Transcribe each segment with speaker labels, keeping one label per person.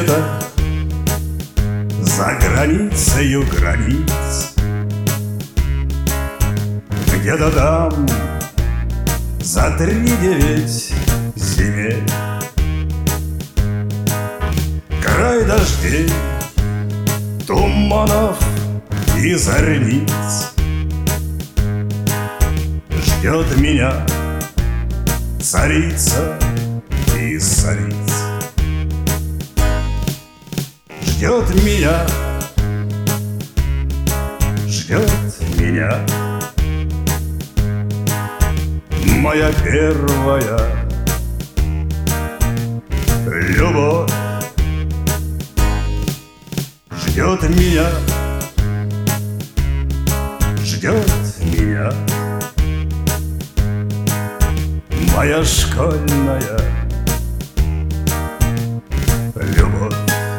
Speaker 1: где-то за границею границ, где-то там за 3-9 земель, край дождей, туманов и зорниц, ждет меня царица из цариц. Ждет меня, моя первая любовь. Ждет меня, моя школьная любовь.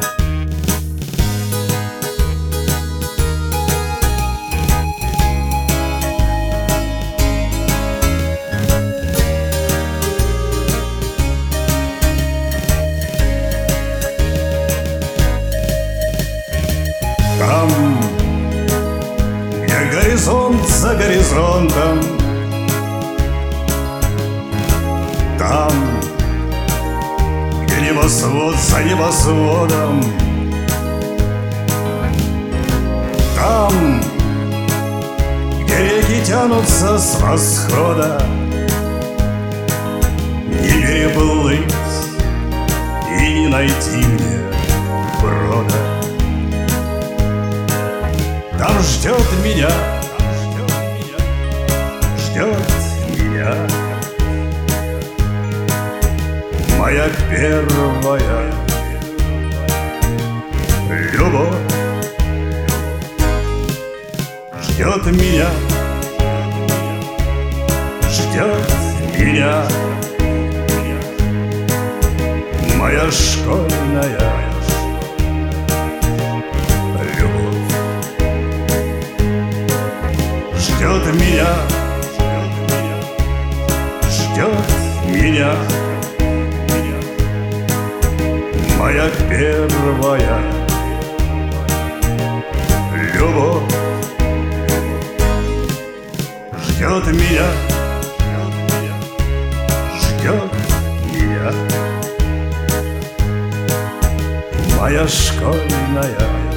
Speaker 1: Там, где горизонт за горизонтом, там, где небосвод за небосводом, там, где реки тянутся с восхода, не переплыть и не найти мне брода. Там ждет меня моя первая любовь. Ждет меня моя школьная любовь. Ждет меня моя первая любовь. Ждет меня моя школьная